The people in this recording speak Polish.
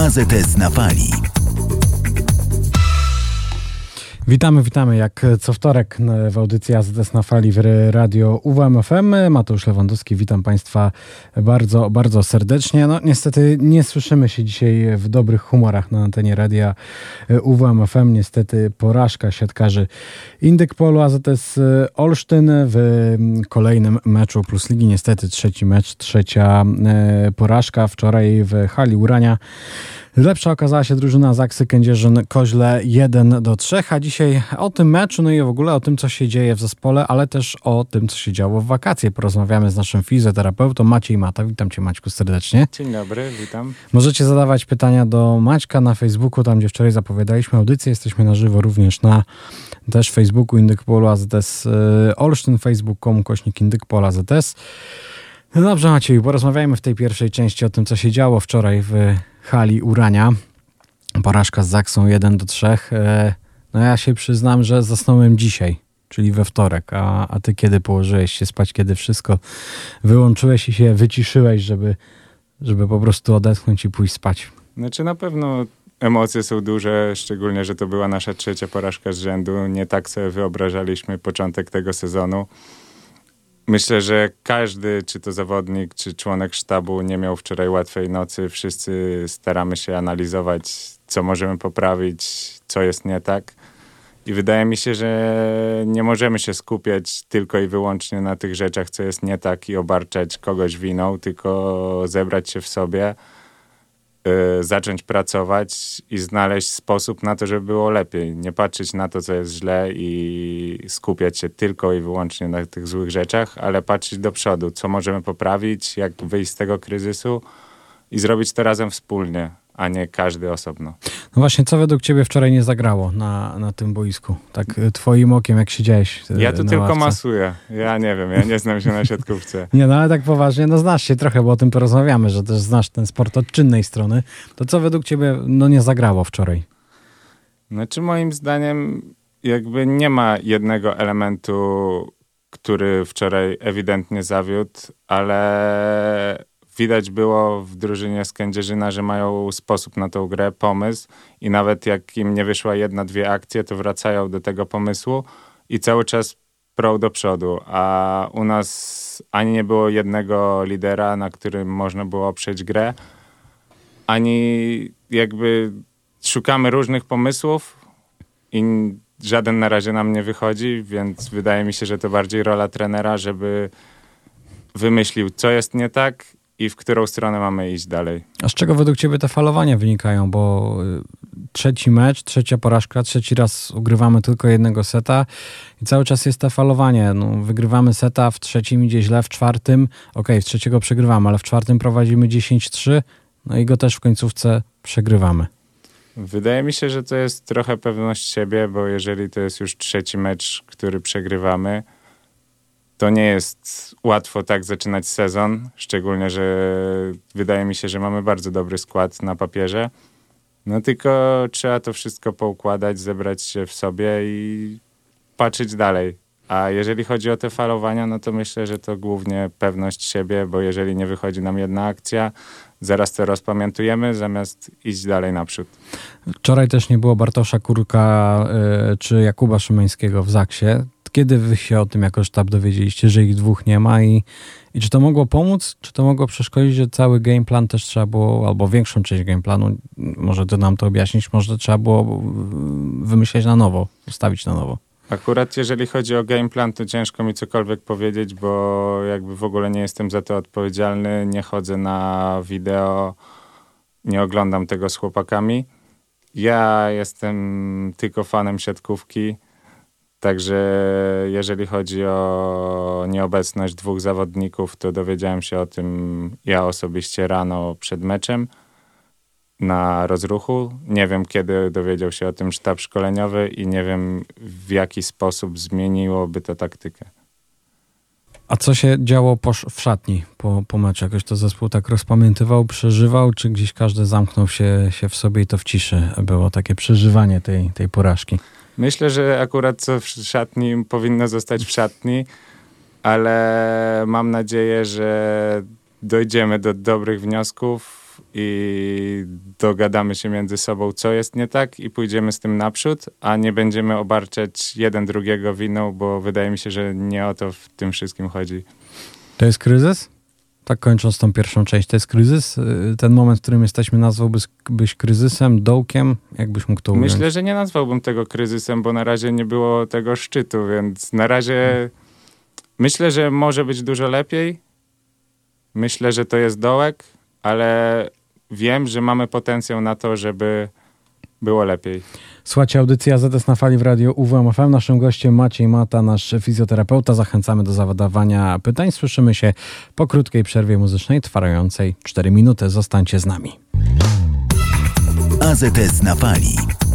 AZS na fali. Witamy jak co wtorek w audycji AZS na fali w radio UWMFM. Mateusz Lewandowski, witam Państwa bardzo, bardzo serdecznie. No niestety nie słyszymy się dzisiaj w dobrych humorach na antenie radia UWMFM. Niestety porażka siatkarzy Indyk Polu AZS Olsztyn w kolejnym meczu Plus Ligi. Niestety trzeci mecz, trzecia porażka. Wczoraj w hali Urania lepsza okazała się drużyna Zaksy Kędzierzyn-Koźle 1-3, a dzisiaj o tym meczu, no i w ogóle o tym, co się dzieje w zespole, ale też o tym, co się działo w wakacje. Porozmawiamy z naszym fizjoterapeutą Maciej Mata. Witam Cię, Maćku, serdecznie. Dzień dobry, witam. Możecie zadawać pytania do Maćka na Facebooku, tam gdzie wczoraj zapowiadaliśmy audycję. Jesteśmy na żywo również na też Facebooku Indyk Polu AZS Olsztyn, facebook.com/Indyk Polu AZS. No dobrze, Maciej, porozmawiajmy w tej pierwszej części o tym, co się działo wczoraj w hali Urania. Porażka z Zaksą 1-3. No ja się przyznam, że zasnąłem dzisiaj, czyli we wtorek. A ty kiedy położyłeś się spać, kiedy wszystko wyłączyłeś i się wyciszyłeś, żeby po prostu odetchnąć i pójść spać? Znaczy na pewno emocje są duże, szczególnie, że to była nasza trzecia porażka z rzędu. Nie tak sobie wyobrażaliśmy początek tego sezonu. Myślę, że każdy, czy to zawodnik, czy członek sztabu nie miał wczoraj łatwej nocy. Wszyscy staramy się analizować, co możemy poprawić, co jest nie tak. I wydaje mi się, że nie możemy się skupiać tylko i wyłącznie na tych rzeczach, co jest nie tak i obarczać kogoś winą, tylko zebrać się w sobie, zacząć pracować i znaleźć sposób na to, żeby było lepiej. Nie patrzeć na to, co jest źle i skupiać się tylko i wyłącznie na tych złych rzeczach, ale patrzeć do przodu, co możemy poprawić, jak wyjść z tego kryzysu i zrobić to razem wspólnie, a nie każdy osobno. No właśnie, co według Ciebie wczoraj nie zagrało na tym boisku? Tak twoim okiem, jak siedziałeś Ja tu na tylko ławce. masuję. Ja nie wiem, ja nie znam się na siatkówce. Nie, no ale tak poważnie, no znasz się trochę, bo o tym porozmawiamy, że też znasz ten sport od czynnej strony. To co według Ciebie nie zagrało wczoraj? Znaczy moim zdaniem jakby nie ma jednego elementu, który wczoraj ewidentnie zawiódł, ale widać było w drużynie z Kędzierzyna, że mają sposób na tą grę, pomysł i nawet jak im nie wyszła jedna, dwie akcje, to wracają do tego pomysłu i cały czas prą do przodu, a u nas ani nie było jednego lidera, na którym można było oprzeć grę, ani jakby szukamy różnych pomysłów i żaden na razie nam nie wychodzi, więc wydaje mi się, że to bardziej rola trenera, żeby wymyślił, co jest nie tak i w którą stronę mamy iść dalej. A z czego według Ciebie te falowania wynikają? Bo trzeci mecz, trzecia porażka, trzeci raz ugrywamy tylko jednego seta i cały czas jest to falowanie. No, wygrywamy seta, w trzecim idzie źle, w czwartym, w trzeciego przegrywamy, ale w czwartym prowadzimy 10-3, no i go też w końcówce przegrywamy. Wydaje mi się, że to jest trochę pewność siebie, bo jeżeli to jest już trzeci mecz, który przegrywamy, to nie jest łatwo tak zaczynać sezon, szczególnie, że wydaje mi się, że mamy bardzo dobry skład na papierze. No tylko trzeba to wszystko poukładać, zebrać się w sobie i patrzeć dalej. A jeżeli chodzi o te falowania, no to myślę, że to głównie pewność siebie, bo jeżeli nie wychodzi nam jedna akcja, zaraz to rozpamiętujemy, zamiast iść dalej naprzód. Wczoraj też nie było Bartosza Kurka czy Jakuba Szymańskiego w Zaksie. Kiedy wy się o tym jako sztab dowiedzieliście, że ich dwóch nie ma i czy to mogło pomóc, czy to mogło przeszkodzić, że cały game plan też trzeba było, albo większą część game planu, może ty nam to objaśnić, może trzeba było wymyśleć na nowo, ustawić na nowo? Akurat jeżeli chodzi o game plan, to ciężko mi cokolwiek powiedzieć, bo jakby w ogóle nie jestem za to odpowiedzialny, nie chodzę na wideo, nie oglądam tego z chłopakami. Ja jestem tylko fanem siatkówki, także jeżeli chodzi o nieobecność dwóch zawodników, to dowiedziałem się o tym ja osobiście rano przed meczem na rozruchu. Nie wiem, kiedy dowiedział się o tym sztab szkoleniowy i nie wiem, w jaki sposób zmieniłoby to taktykę. A co się działo w szatni po meczu? Jakoś to zespół tak rozpamiętywał, przeżywał, czy gdzieś każdy zamknął się w sobie i to w ciszy było takie przeżywanie tej porażki? Myślę, że akurat co w szatni powinno zostać w szatni, ale mam nadzieję, że dojdziemy do dobrych wniosków błędów i dogadamy się między sobą, co jest nie tak i pójdziemy z tym naprzód, a nie będziemy obarczać jeden drugiego winą, bo wydaje mi się, że nie o to w tym wszystkim chodzi. To jest kryzys? Tak kończąc tą pierwszą część, to jest kryzys? Ten moment, w którym jesteśmy, nazwałbyś kryzysem, dołkiem? Jakbyś mógł to ująć? Myślę, że nie nazwałbym tego kryzysem, bo na razie nie było tego szczytu, więc na razie myślę, że może być dużo lepiej. Myślę, że to jest dołek, ale wiem, że mamy potencjał na to, żeby było lepiej. Słuchajcie, audycja ZS na fali w radiu UWMFM. Naszym gościem Maciej Mata, nasz fizjoterapeuta. Zachęcamy do zadawania pytań. Słyszymy się po krótkiej przerwie muzycznej, trwającej 4 minuty. Zostańcie z nami. AZS na fali.